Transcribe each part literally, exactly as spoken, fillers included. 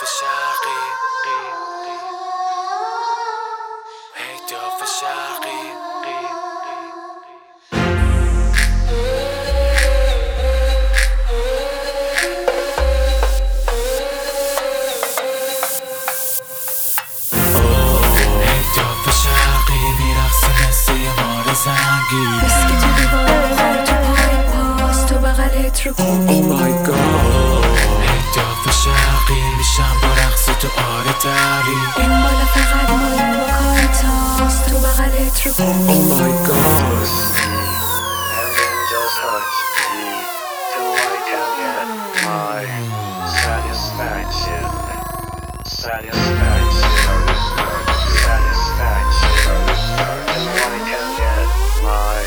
شرقی هیداف شرقی هیداف شرقی میرقصه مثل یه مار زنگی بسکی تو دیوار بخور تو پای پاس تو بغلت رو Oh my god هیداف شرقی میشم با رقص تو آره دری این بالا فقط مال با کار تاست تو بغلت رو Oh my god And then just touch me till I can get my satisfaction. Satisfaction. Satisfaction. Till I can get my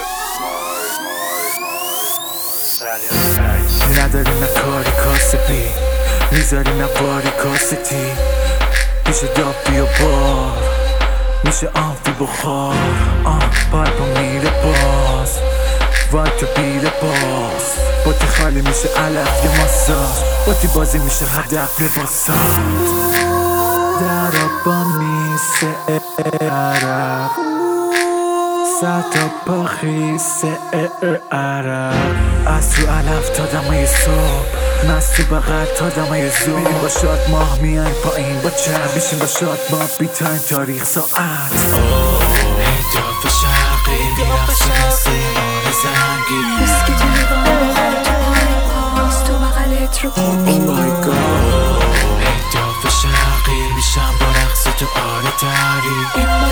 satisfaction. نداری نه کاری کاسبی میذاری نه باری کاستی میشه دابی و بار میشه آنفی بخار آن پایپا میره باز وای تو بیره باز با تی خالی میشه علف یه ماساژ با تی بازی میشه هدف لباسات در آبا میسه عرب صد تا پا خیسه عرب از رو علف تا دمای صبح مست تو بغل تا دمای زور میریم با شاد ماه میایم پایین با چرب میشیم با شاد ماه بیتایم تاریخ ساعت هیداف شرقی میرقصه مثل یه مار زنگی بسکی تو دیوار بخور تو پای پاس تو بغلت رو Oh my god هیداف شرقی میشم با رقص تو آره دری این بالا فقط مال با کار تاست تو بغلت رو Oh my god And then just touch me till I can get my satisfaction. Satisfaction. Till I can get my satisfaction.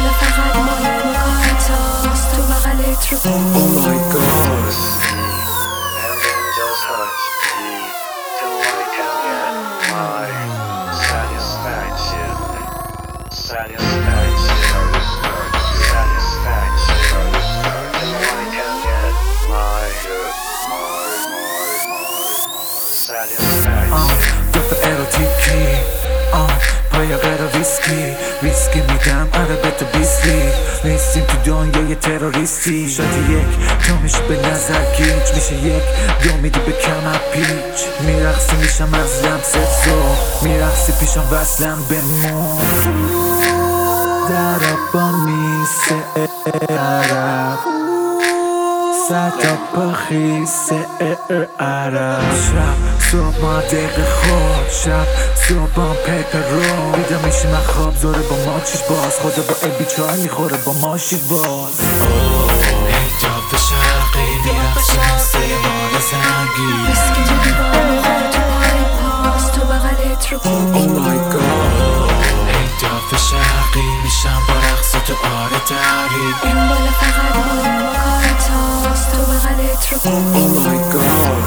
دفع اروتیکی آه پای غیر ویسکی ویسکی میدم آره به تو بیسلی نیستیم تو دنیای تروریستی شاید یک تو میشه به نظر گیج میشه یک دو میدی به کمر پیچ میرقصی میشم از لمس زو میرقصی پیشم وصلم به مو در آبا میسه عرب صد تا پا خیسه عرب شب صبح ما دقیقه خود شب صبح پیپر رو بیدا میشیم از خواب زوره با ما چیز باز خدا با ای بیچار میخوره با ما شید باز هیداف شرقی میرقصه مثل یه مار زنگی بسکی تو دیوار بخور تو پای پاس تو بغلت رو Oh my god هیداف شرقی میشم با رقص تو آره دری این بالا فقط مال با کار تاست تو بغلت رو Oh my god